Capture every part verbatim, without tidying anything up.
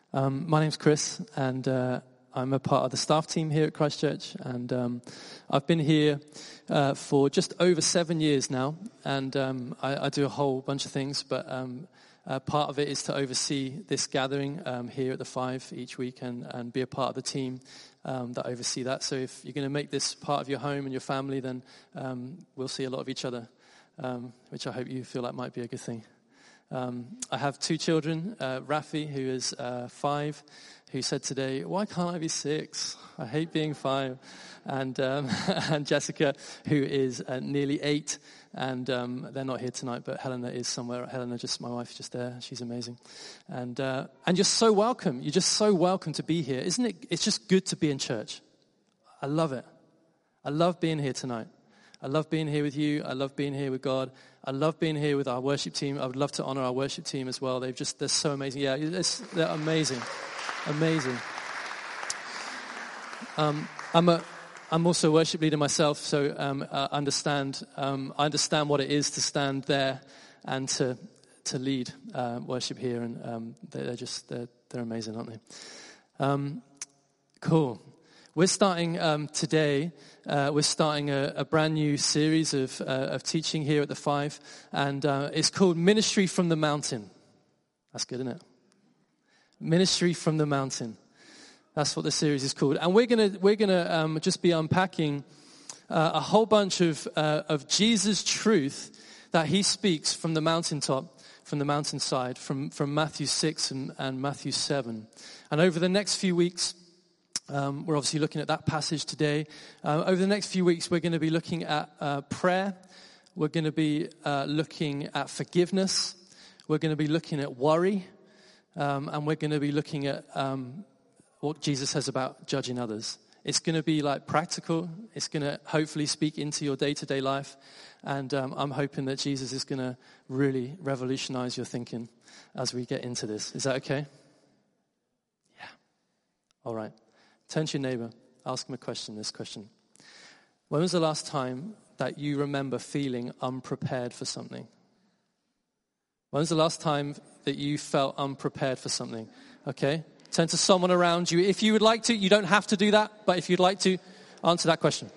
Um, my name's Chris, and uh, I'm a part of the staff team here at Christchurch, and um, I've been here uh, for just over seven years now, and um, I, I do a whole bunch of things, but um, uh, part of it is to oversee this gathering um, here at the Five each week and, and be a part of the team um, that oversee that. So if you're going to make this part of your home and your family, then um, we'll see a lot of each other, um, which I hope you feel like might be a good thing. Um, I have two children, uh, Rafi, who is uh, five, who said today, why can't I be six? I hate being five. And um, and Jessica, who is uh, nearly eight, and um, they're not here tonight, but Helena is somewhere. Helena, just my wife, just there. She's amazing. And uh, and you're so welcome. You're just so welcome to be here. Isn't it? It's just good to be in church. I love it. I love being here tonight. I love being here with you. I love being here with God. I love being here with our worship team. I would love to honor our worship team as well. They've just, they're so amazing. Yeah, it's, they're amazing. Amazing. Um, I'm a, I'm also a worship leader myself, so um, I understand, um, I understand what it is to stand there and to, to lead uh, worship here. And um, they're, they're just, they're, they're amazing, aren't they? Um, cool. We're starting um, today, uh, we're starting a, a brand new series of, uh, of teaching here at the Five, and uh, it's called Ministry from the Mountain. That's good, isn't it? Ministry from the Mountain. That's what the series is called. And we're going to we're gonna um, just be unpacking uh, a whole bunch of, uh, of Jesus' truth that he speaks from the mountaintop, from the mountainside, from, from Matthew six and, and Matthew seven. And over the next few weeks, Um, we're obviously looking at that passage today. Uh, over the next few weeks, we're going to be looking at uh, prayer. We're going to be uh, looking at forgiveness. We're going to be looking at worry. Um, and we're going to be looking at um, what Jesus says about judging others. It's going to be like practical. It's going to hopefully speak into your day-to-day life. And um, I'm hoping that Jesus is going to really revolutionize your thinking as we get into this. Is that okay? Yeah. All right. Turn to your neighbor, ask him a question, this question. When was the last time that you remember feeling unprepared for something? When was the last time that you felt unprepared for something? Okay, turn to someone around you. If you would like to, you don't have to do that, but if you'd like to, answer that question.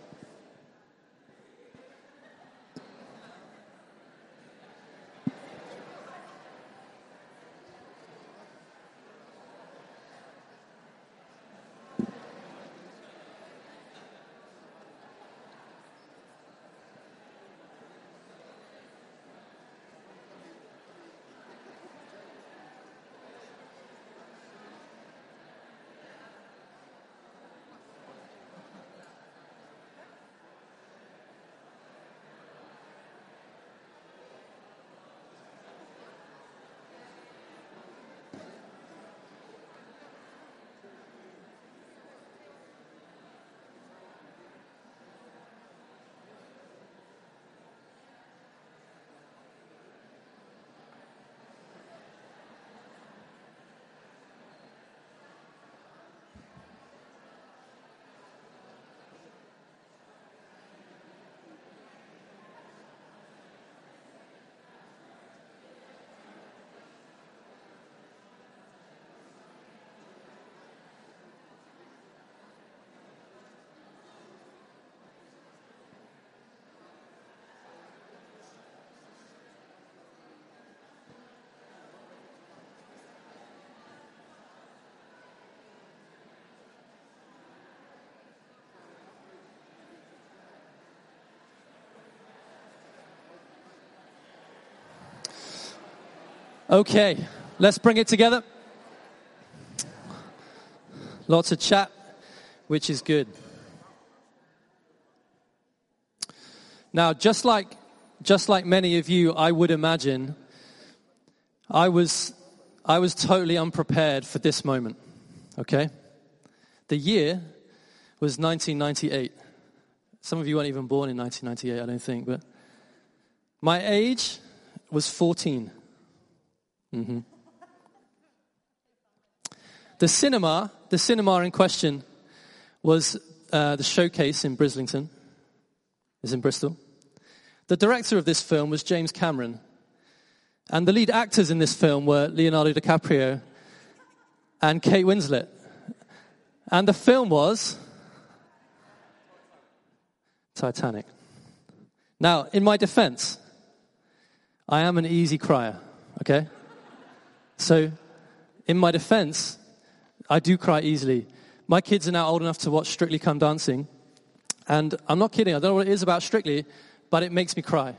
Okay, let's bring it together. Lots of chat, which is good. Now, just like just like many of you, I would imagine, I was I was totally unprepared for this moment. Okay? The year was nineteen ninety-eight. Some of you weren't even born in nineteen ninety-eight, I don't think, but my age was fourteen. Mm-hmm. The cinema, the cinema in question was uh, the Showcase in Brislington. It's in Bristol. The director of this film was James Cameron. And the lead actors in this film were Leonardo DiCaprio and Kate Winslet. And the film was Titanic. Now, in my defense, I am an easy crier, okay? So, in my defense, I do cry easily. My kids are now old enough to watch Strictly Come Dancing, and I'm not kidding, I don't know what it is about Strictly, but it makes me cry.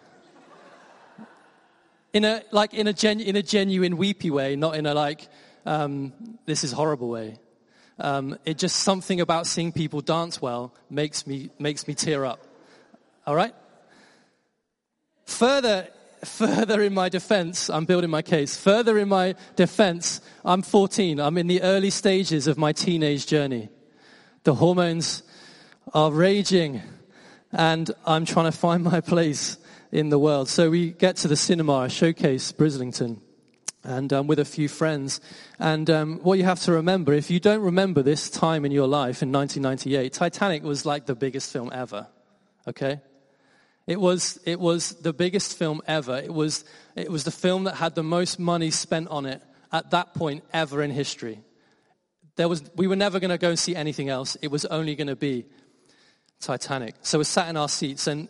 In a like in a gen, in a genuine weepy way, not in a like um, this is horrible way. Um, it just something about seeing people dance well makes me makes me tear up. All right. Further, further in my defense, I'm building my case. Further in my defense, I'm fourteen. I'm in the early stages of my teenage journey. The hormones are raging, and I'm trying to find my place in the world. So we get to the cinema, a showcase, Brislington, and um, with a few friends. And um, what you have to remember, if you don't remember this time in your life in nineteen ninety-eight, Titanic was like the biggest film ever, okay? It was it was the biggest film ever. It was it was the film that had the most money spent on it at that point ever in history. There was we were never going to go and see anything else. It was only going to be Titanic. So we sat in our seats, and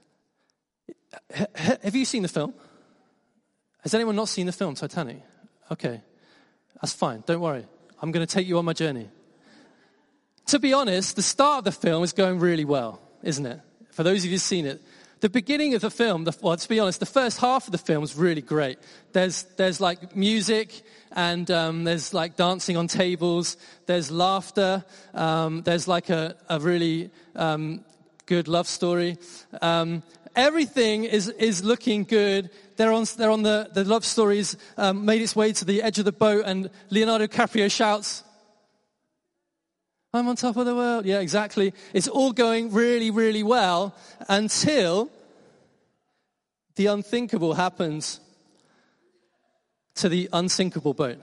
have you seen the film? Has anyone not seen the film, Titanic? Okay, that's fine. Don't worry. I'm going to take you on my journey. To be honest, the start of the film is going really well, isn't it? For those of you who've seen it. The beginning of the film, the, well, to be honest, the first half of the film is really great. There's there's like music, and um, there's like dancing on tables. There's laughter. Um, there's like a, a really um, good love story. Um, everything is is looking good. They're on they're on the the love stories um, made its way to the edge of the boat, and Leonardo DiCaprio shouts, I'm on top of the world. Yeah, exactly. It's all going really, really well until the unthinkable happens to the unsinkable boat.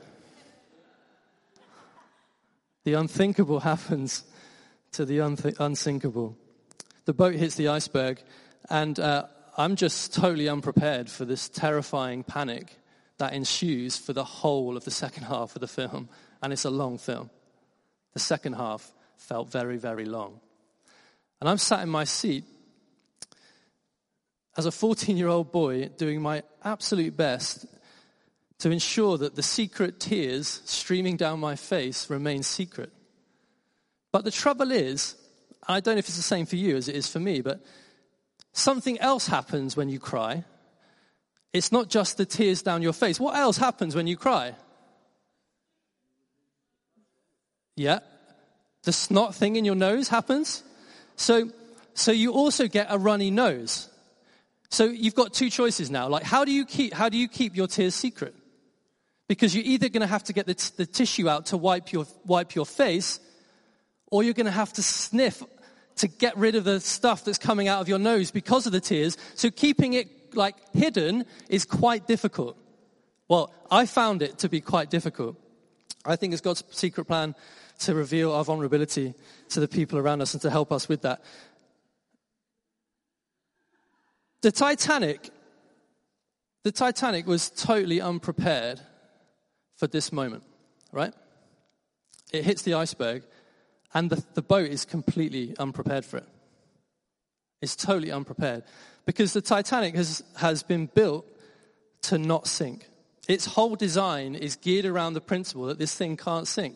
The unthinkable happens to the unth- unsinkable. The boat hits the iceberg, and uh, I'm just totally unprepared for this terrifying panic that ensues for the whole of the second half of the film, and it's a long film. The second half felt very, very long. And I'm sat in my seat as a fourteen-year-old boy doing my absolute best to ensure that the secret tears streaming down my face remain secret. But the trouble is, I don't know if it's the same for you as it is for me, but something else happens when you cry. It's not just the tears down your face. What else happens when you cry? Yeah. The snot thing in your nose happens. So, so you also get a runny nose. So you've got two choices now. Like, how do you keep, how do you keep your tears secret? Because you're either going to have to get the, t- the tissue out to wipe your, wipe your face, or you're going to have to sniff to get rid of the stuff that's coming out of your nose because of the tears. So keeping it, like, hidden is quite difficult. Well, I found it to be quite difficult. I think it's God's secret plan to reveal our vulnerability to the people around us and to help us with that. The Titanic, the Titanic was totally unprepared for this moment, right? It hits the iceberg, and the, the boat is completely unprepared for it. It's totally unprepared because the Titanic has, has been built to not sink. Its whole design is geared around the principle that this thing can't sink.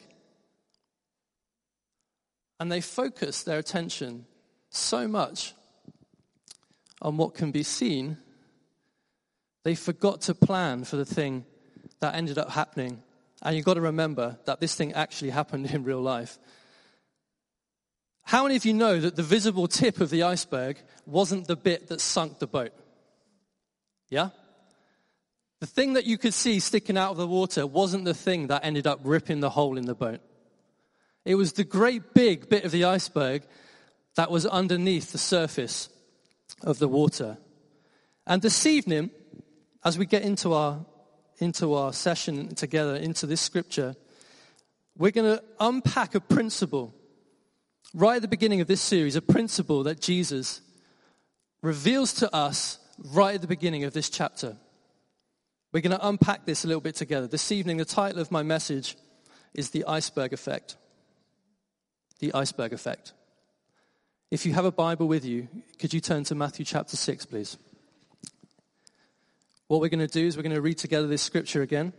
And they focus their attention so much on what can be seen, they forgot to plan for the thing that ended up happening. And you've got to remember that this thing actually happened in real life. How many of you know that the visible tip of the iceberg wasn't the bit that sunk the boat? Yeah? The thing that you could see sticking out of the water wasn't the thing that ended up ripping the hole in the boat. It was the great big bit of the iceberg that was underneath the surface of the water. And this evening, as we get into our into our session together, into this scripture, we're going to unpack a principle right at the beginning of this series, a principle that Jesus reveals to us right at the beginning of this chapter. We're going to unpack this a little bit together. This evening, the title of my message is the iceberg effect. The iceberg effect. If you have a Bible with you, could you turn to Matthew chapter six, please? What we're going to do is we're going to read together this scripture again.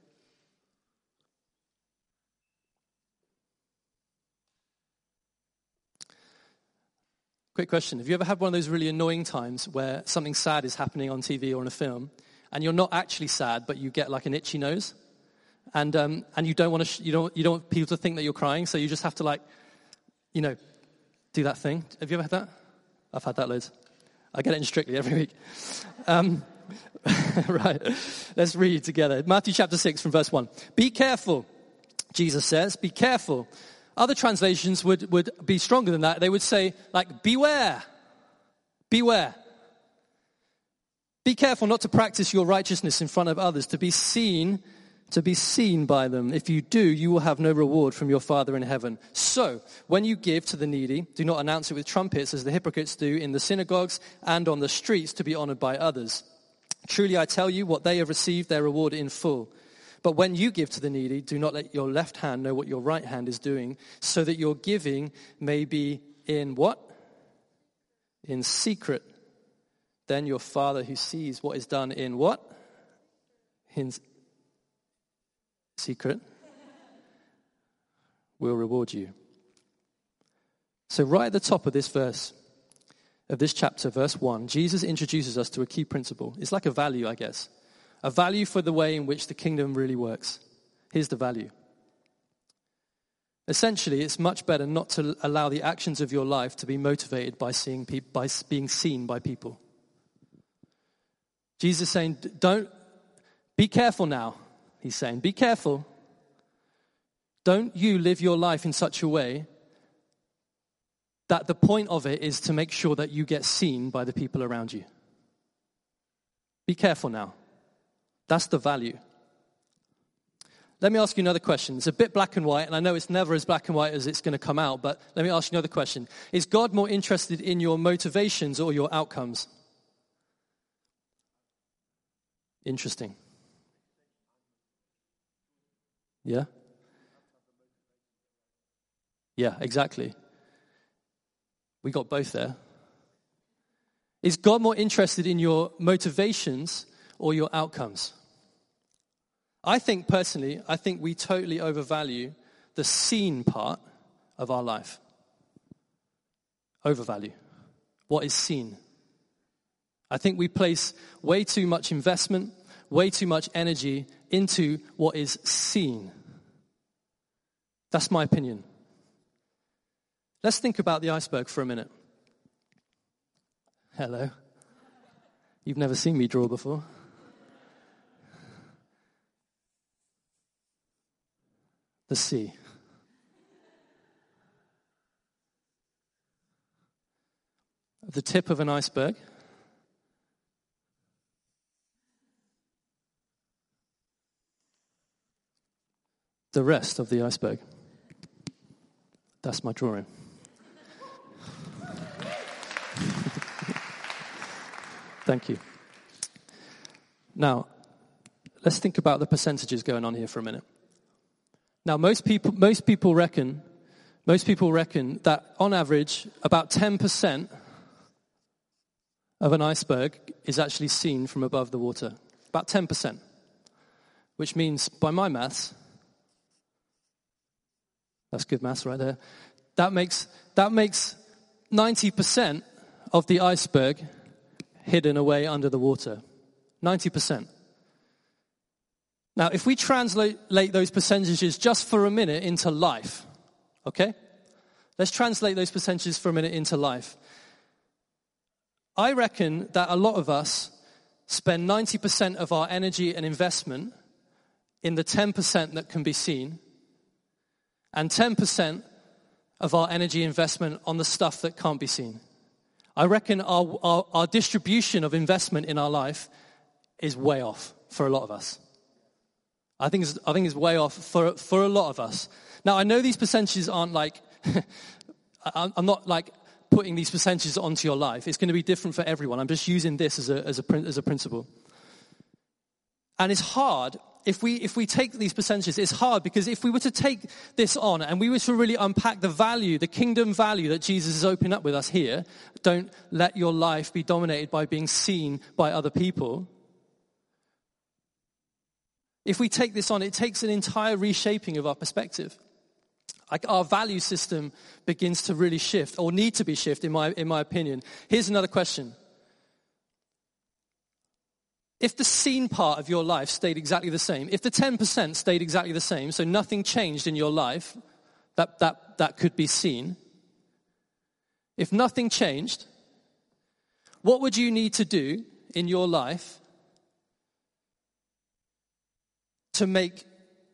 Quick question. Have you ever had one of those really annoying times where something sad is happening on T V or in a film, and you're not actually sad, but you get like an itchy nose, and um, and you don't want to sh- you don't you don't want people to think that you're crying, so you just have to like, you know, do that thing. Have you ever had that? I've had that loads. I get it in Strictly every week. Um, right. Let's read together. Matthew chapter six from verse one. Be careful, Jesus says. Be careful. Other translations would, would be stronger than that. They would say, like, beware. Beware. Be careful not to practice your righteousness in front of others, to be seen, to be seen by them. If you do, you will have no reward from your Father in heaven. So, when you give to the needy, do not announce it with trumpets as the hypocrites do in the synagogues and on the streets to be honored by others. Truly, I tell you, what they have received, their reward in full. But when you give to the needy, do not let your left hand know what your right hand is doing, so that your giving may be in what? In secret. Then your Father who sees what is done in what? In secret will reward you. So right at the top of this verse, of this chapter, verse one, Jesus introduces us to a key principle. It's like a value, I guess. A value for the way in which the kingdom really works. Here's the value. Essentially, it's much better not to allow the actions of your life to be motivated by seeing pe- by being seen by people. Jesus is saying, don't, be careful now. He's saying, be careful. Don't you live your life in such a way that the point of it is to make sure that you get seen by the people around you. Be careful now. That's the value. Let me ask you another question. It's a bit black and white, and I know it's never as black and white as it's going to come out, but let me ask you another question. Is God more interested in your motivations or your outcomes? Interesting. Yeah? Yeah, exactly. We got both there. Is God more interested in your motivations or your outcomes? I think personally, I think we totally overvalue the seen part of our life. Overvalue what is seen. I think we place way too much investment, way too much energy into what is seen. That's my opinion. Let's think about the iceberg for a minute. Hello. You've never seen me draw before. The sea. The tip of an iceberg. The rest of the iceberg. That's my drawing. Thank you. Now, let's think about the percentages going on here for a minute. Now, most people, most people reckon, most people reckon that on average, about ten percent of an iceberg is actually seen from above the water. About ten percent. Which means, by my maths, that's good maths right there. That makes that makes ninety percent of the iceberg hidden away under the water. ninety percent. Now, if we translate those percentages just for a minute into life, okay? Let's translate those percentages for a minute into life. I reckon that a lot of us spend ninety percent of our energy and investment in the ten percent that can be seen, and ten percent of our energy investment on the stuff that can't be seen. I reckon our, our, our distribution of investment in our life is way off for a lot of us. I think it's, I think it's way off for for a lot of us. Now, I know these percentages aren't like, I'm not like putting these percentages onto your life. It's going to be different for everyone. I'm just using this as a as a as a principle. And it's hard. if we if we take these percentages, it's hard because if we were to take this on and we were to really unpack the value, the kingdom value that Jesus is opening up with us here, don't let your life be dominated by being seen by other people. If we take this on, it takes an entire reshaping of our perspective. Like our value system begins to really shift, or need to be shifted, in my in my opinion. Here's another question. If the seen part of your life stayed exactly the same, if the ten percent stayed exactly the same, so nothing changed in your life that, that, that could be seen, if nothing changed, what would you need to do in your life to make,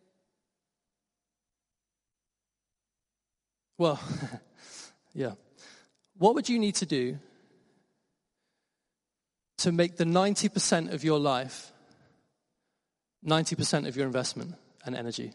well, yeah, what would you need to do to make the ninety percent of your life ninety percent of your investment and energy?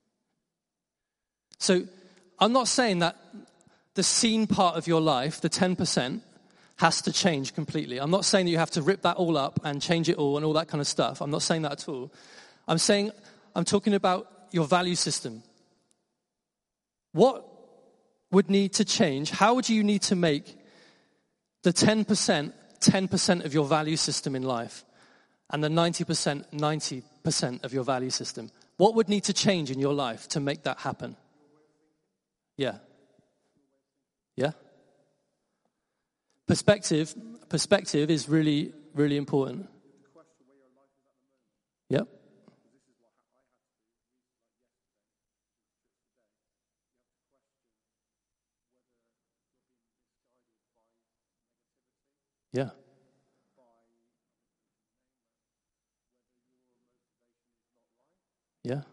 So I'm not saying that the seen part of your life, the ten percent, has to change completely. I'm not saying that you have to rip that all up and change it all and all that kind of stuff. I'm not saying that at all. I'm saying, I'm talking about your value system. What would need to change? How would you need to make the ten percent ten percent of your value system in life and the ninety percent ninety percent of your value system? What would need to change in your life to make that happen? Yeah. Yeah. Perspective, perspective is really, really important. Yep. Yeah. Yeah.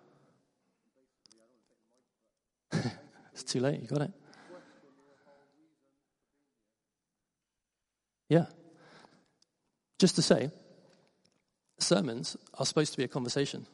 It's too late, you got it. Yeah. Just to say, sermons are supposed to be a conversation.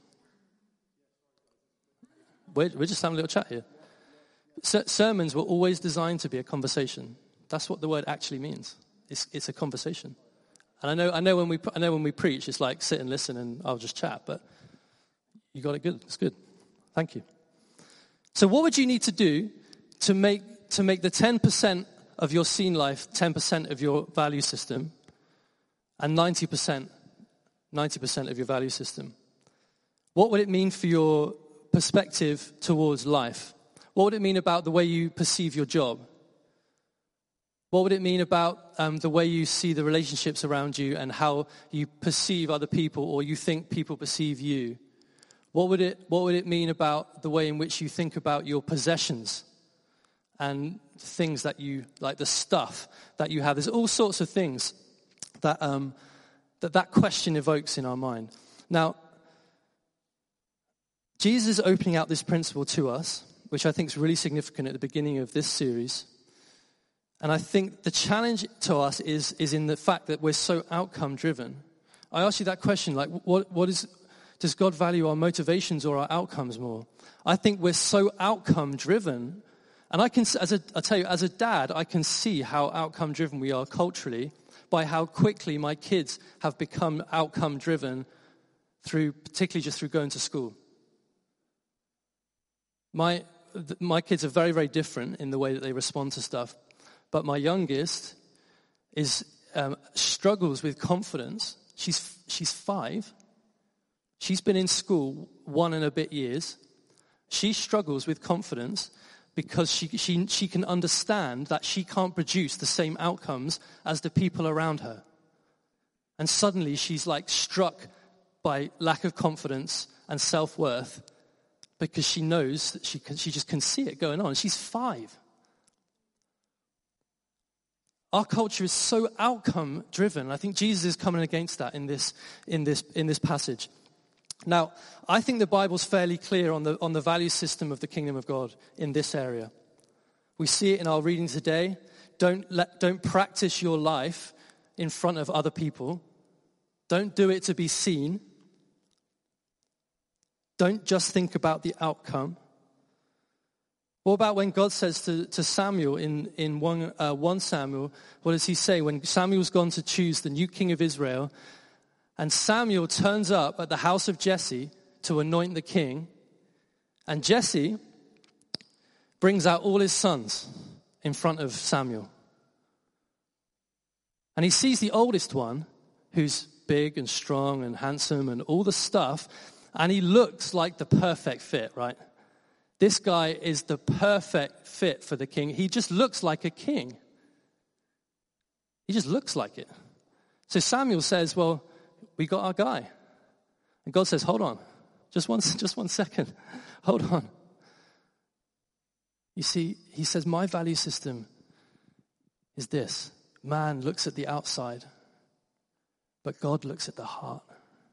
We're, we're just having a little chat here. Ser- sermons were always designed to be a conversation. That's what the word actually means. It's, it's a conversation. And I know, I know when we, I know when we preach, it's like sit and listen and I'll just chat. But you got it good. It's good. Thank you. So, what would you need to do to make to make the ten percent of your seen life ten percent of your value system, and ninety percent ninety percent of your value system? What would it mean for your perspective towards life? What would it mean about the way you perceive your job? What would it mean about um, the way you see the relationships around you and how you perceive other people or you think people perceive you? What would it What would it mean about the way in which you think about your possessions and things that you, like the stuff that you have? There's all sorts of things that um, that, that question evokes in our mind. Now, Jesus is opening out this principle to us, which I think is really significant at the beginning of this series. And I think the challenge to us is, is in the fact that we're so outcome driven. I ask you that question, like, what, what is, does God value our motivations or our outcomes more? I think we're so outcome driven. And I can, as a, I tell you, as a dad, I can see how outcome driven we are culturally by how quickly my kids have become outcome driven through, particularly just through going to school. My, my kids are very, very different in the way that they respond to stuff. But my youngest is um, struggles with confidence. She's she's five. She's been in school one and a bit years. She struggles with confidence because she she she can understand that she can't produce the same outcomes as the people around her. And suddenly she's like struck by lack of confidence and self-worth because she knows that she can, she just can see it going on. She's five. Our culture is so outcome driven. I think Jesus is coming against that in this in this in this passage. Now, I think the Bible's fairly clear on the on the value system of the kingdom of God in this area. We see it in our reading today. Don't let don't practice your life in front of other people. Don't do it to be seen. Don't just think about the outcome. What about when God says to, to Samuel in, in one, uh, one Samuel, what does he say? When Samuel's gone to choose the new king of Israel, and Samuel turns up at the house of Jesse to anoint the king. And Jesse brings out all his sons in front of Samuel. And he sees the oldest one, who's big and strong and handsome and all the stuff, and he looks like the perfect fit, right? This guy is the perfect fit for the king. He just looks like a king. He just looks like it. So Samuel says, well, we got our guy. And God says, hold on. Just one, just one second. Hold on. You see, he says, my value system is this. Man looks at the outside, but God looks at the heart.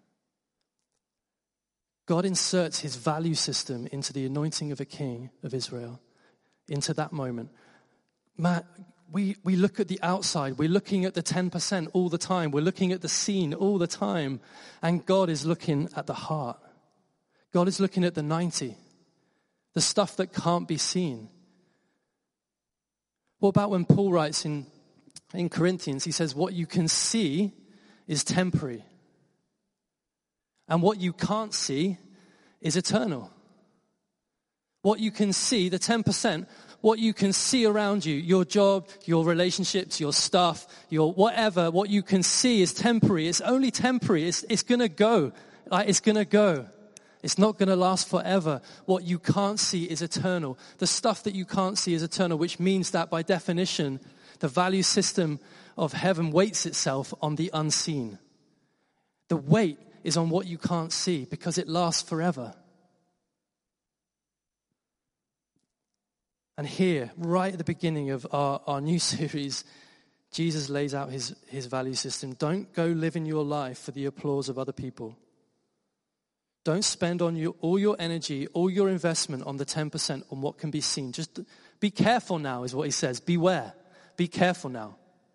God inserts his value system into the anointing of a king of Israel, into that moment. Man, we, we look at the outside. We're looking at the ten percent all the time. We're looking at the scene all the time. And God is looking at the heart. God is looking at the ninety, the stuff that can't be seen. What about when Paul writes in, in Corinthians, he says, what you can see is temporary. And what you can't see is eternal. What you can see, the ten percent, what you can see around you, your job, your relationships, your stuff, your whatever, what you can see is temporary. It's only temporary. It's, it's going to go. Like, it's going to go. It's not going to last forever. What you can't see is eternal. The stuff that you can't see is eternal, which means that by definition, the value system of heaven weights itself on the unseen. The weight is on what you can't see because it lasts forever. And here, right at the beginning of our, our new series, Jesus lays out his, his value system. Don't go living your life for the applause of other people. Don't spend on your, all your energy, all your investment on the ten percent on what can be seen. Just be careful now is what he says. Beware. Be careful now.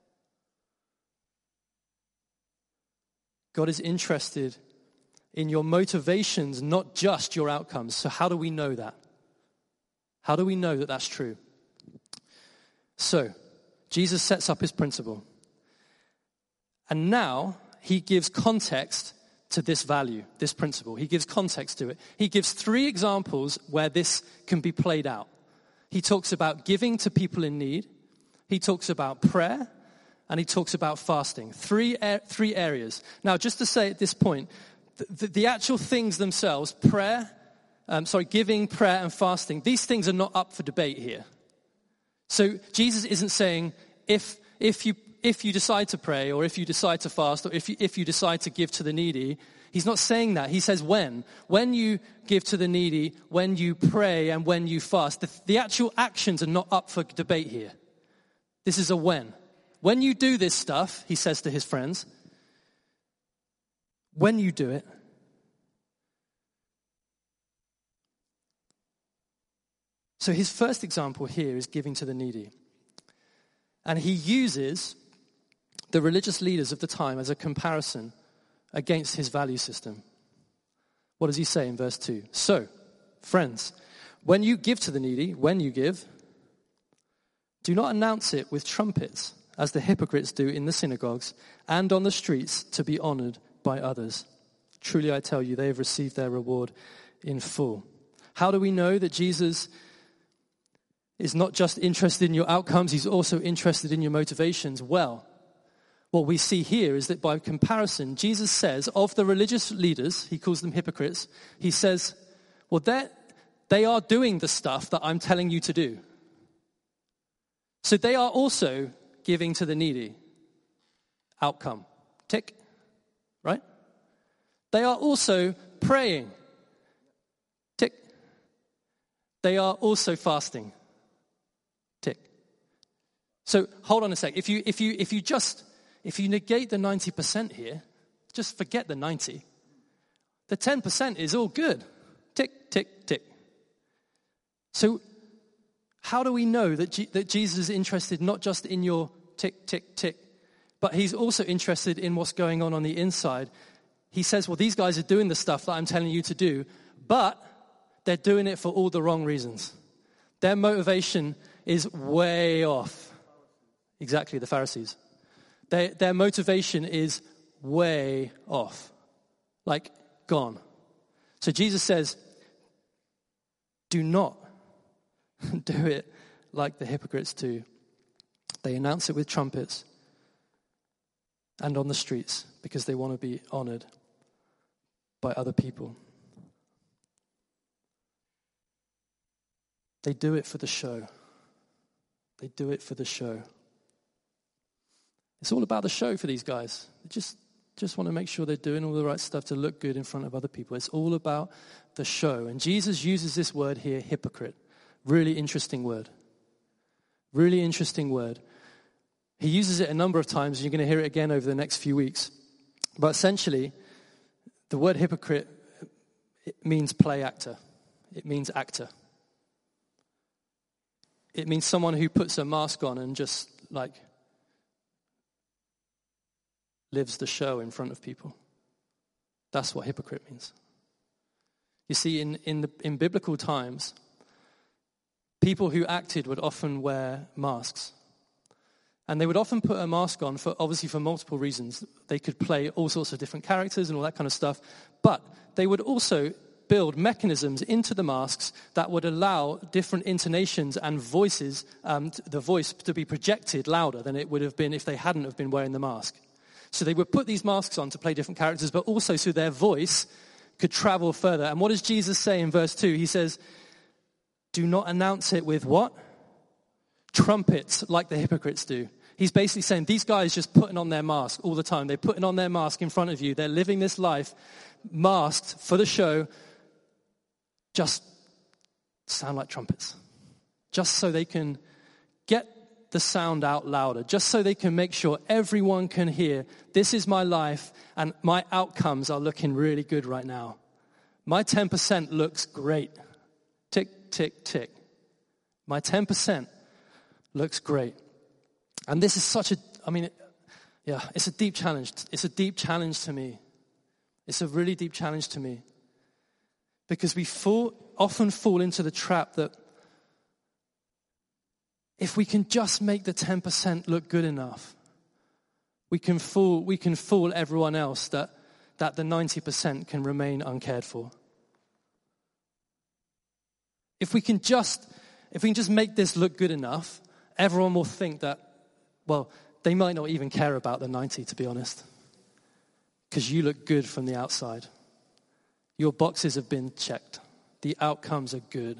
God is interested in your motivations, not just your outcomes. So how do we know that? How do we know that that's true? So, Jesus sets up his principle. And now he gives context to this value, this principle. He gives context to it. He gives three examples where this can be played out. He talks about giving to people in need. He talks about prayer. And he talks about fasting. Three three areas. Now, just to say at this point, the, the actual things themselves, prayer, um, sorry, giving, prayer, and fasting, these things are not up for debate here. So Jesus isn't saying if if you if you decide to pray, or if you decide to fast, or if you, if you decide to give to the needy, he's not saying that. He says when. When you give to the needy, when you pray, and when you fast. The, the actual actions are not up for debate here. This is a when. When you do this stuff, he says to his friends, when you do it, so his first example here is giving to the needy. And he uses the religious leaders of the time as a comparison against his value system. What does he say in verse two? So, friends, when you give to the needy, when you give, do not announce it with trumpets, as the hypocrites do in the synagogues and on the streets to be honored by others. Truly I tell you, they have received their reward in full. How do we know that Jesus is not just interested in your outcomes, he's also interested in your motivations? Well, what we see here is that by comparison, Jesus says of the religious leaders, he calls them hypocrites, he says, well, they are doing the stuff that I'm telling you to do. So they are also giving to the needy. Outcome. Tick. Right? They are also praying. Tick. They are also fasting. Tick. So hold on a sec. If you if you if you just if you negate the ninety percent here, just forget the ninety. The ten percent is all good. Tick, tick, tick. So how do we know that, G- that Jesus is interested not just in your tick, tick, tick, but he's also interested in what's going on on the inside? He says, well, these guys are doing the stuff that I'm telling you to do, but they're doing it for all the wrong reasons. Their motivation is way off. Exactly, the Pharisees. They, their motivation is way off. Like, gone. So Jesus says, do not do it like the hypocrites do. They announce it with trumpets and on the streets because they want to be honored by other people. They do it for the show. They do it for the show. It's all about the show for these guys. They just, just want to make sure they're doing all the right stuff to look good in front of other people. It's all about the show. And Jesus uses this word here, hypocrite. Really interesting word. Really interesting word. He uses it a number of times, and you're going to hear it again over the next few weeks. But essentially, the word hypocrite, it means play actor. It means actor. It means someone who puts a mask on and just, like, lives the show in front of people. That's what hypocrite means. You see, in in, the, in biblical times, people who acted would often wear masks. And they would often put a mask on, for obviously for multiple reasons. They could play all sorts of different characters and all that kind of stuff. But they would also build mechanisms into the masks that would allow different intonations and voices, um, the voice to be projected louder than it would have been if they hadn't have been wearing the mask. So they would put these masks on to play different characters, but also so their voice could travel further. And what does Jesus say in verse two? He says, do not announce it with what? Trumpets, like the hypocrites do. He's basically saying these guys just putting on their mask all the time. They're putting on their mask in front of you. They're living this life masked for the show, just sound like trumpets. Just so they can get the sound out louder. Just so they can make sure everyone can hear, this is my life and my outcomes are looking really good right now. My ten percent looks great. Tick, tick, tick. My ten percent looks great. And this is such a, I mean, it, yeah, it's a deep challenge. It's a deep challenge to me. It's a really deep challenge to me. Because we fall, often fall into the trap that if we can just make the ten percent look good enough, we can fool, we can fool everyone else that, that the ninety percent can remain uncared for. If we can just, if we can just make this look good enough, everyone will think that, well, they might not even care about the ninety, to be honest. Because you look good from the outside. Your boxes have been checked. The outcomes are good.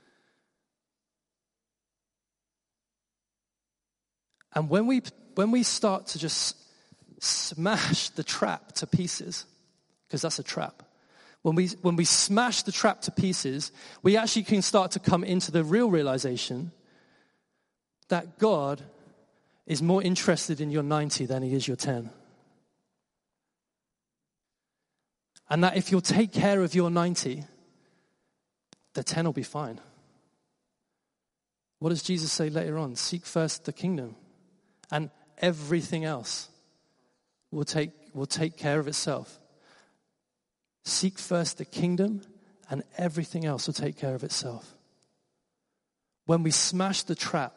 And when we when we start to just smash the trap to pieces, because that's a trap, when we when we smash the trap to pieces, we actually can start to come into the real realization that God is more interested in your ninety than he is your ten. And that if you'll take care of your ninety, the ten will be fine. What does Jesus say later on? Seek first the kingdom, and everything else will take, will take care of itself. Seek first the kingdom, and everything else will take care of itself. When we smash the trap,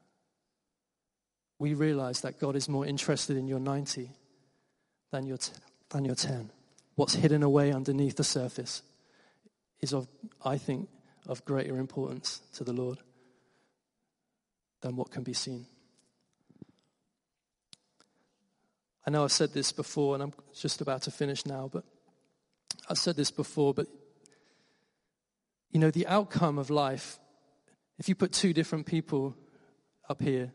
we realize that God is more interested in your ninety than your, t- than your ten. What's hidden away underneath the surface is of, I think, of greater importance to the Lord than what can be seen. I know I've said this before, and I'm just about to finish now, but I've said this before, but you know, the outcome of life, if you put two different people up here,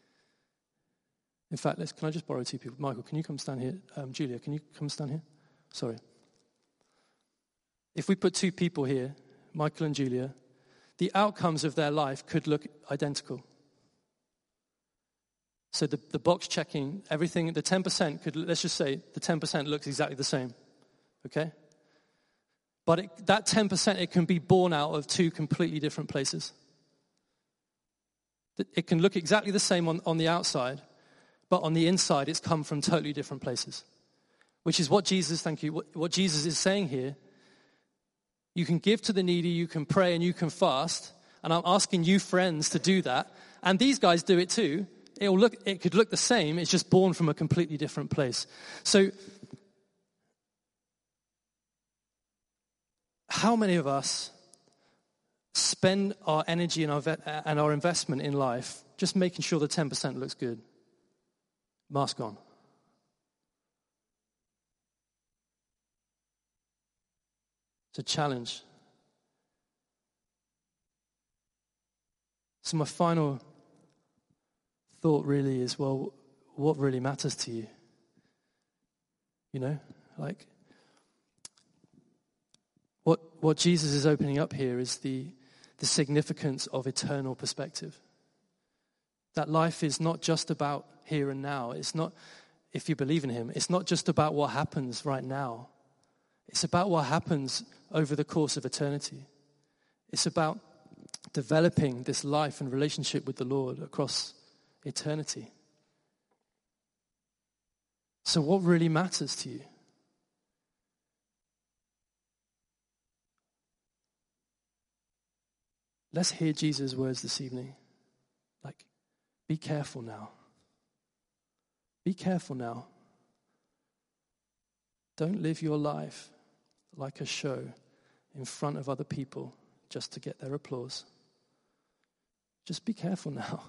in fact, let's, can I just borrow two people? Michael, can you come stand here? Um, Julia, can you come stand here? Sorry. If we put two people here, Michael and Julia, the outcomes of their life could look identical. So the, the box checking, everything, the ten percent could, let's just say the ten percent looks exactly the same, okay? But it, that ten percent, it can be born out of two completely different places. It can look exactly the same on, on the outside, but on the inside, it's come from totally different places. Which is what Jesus, thank you, what, what Jesus is saying here. You can give to the needy, you can pray, and you can fast. And I'm asking you friends to do that. And these guys do it too. It'll look, it could look the same. It's just born from a completely different place. So how many of us spend our energy and our, ve- and our investment in life just making sure the ten percent looks good? Mask on. It's a challenge. So my final thought really is, well, what really matters to you? You know, like, what what Jesus is opening up here is the the significance of eternal perspective. That life is not just about here and now. It's not, if you believe in him, it's not just about what happens right now. It's about what happens over the course of eternity. It's about developing this life and relationship with the Lord across eternity. So what really matters to you? Let's hear Jesus' words this evening. Like, be careful now. Be careful now. Don't live your life like a show in front of other people just to get their applause. Just be careful now.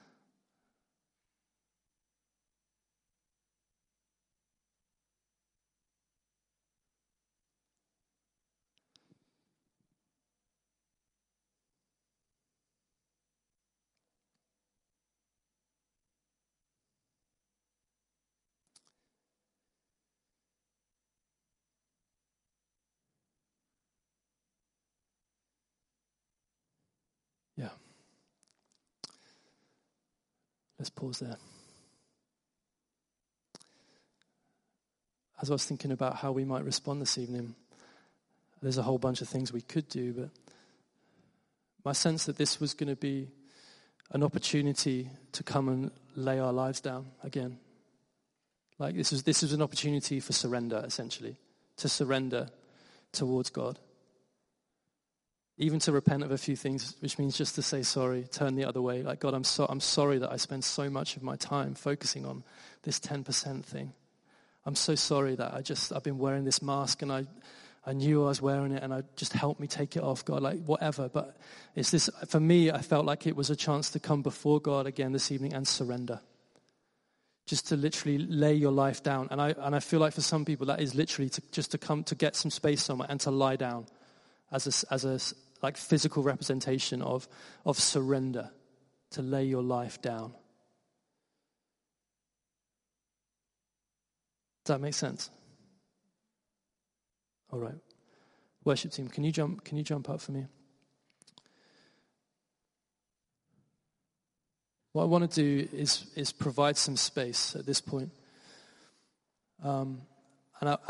Yeah. Let's pause there. As I was thinking about how we might respond this evening, there's a whole bunch of things we could do, but my sense that this was going to be an opportunity to come and lay our lives down again. Like this was this was an opportunity for surrender, essentially, to surrender towards God. Even to repent of a few things, which means just to say sorry, turn the other way. Like, God, I'm so I'm sorry that I spend so much of my time focusing on this ten percent thing. I'm so sorry that I just I've been wearing this mask and I I knew I was wearing it and I just helped me take it off, God, like whatever. But it's this for me, I felt like it was a chance to come before God again this evening and surrender. Just to literally lay your life down. And I and I feel like for some people that is literally to just to come to get some space somewhere and to lie down as a, as a like physical representation of, of surrender, to lay your life down. Does that make sense? All right. Worship team, can you jump can you jump up for me? What I want to do is is provide some space at this point. Um, and I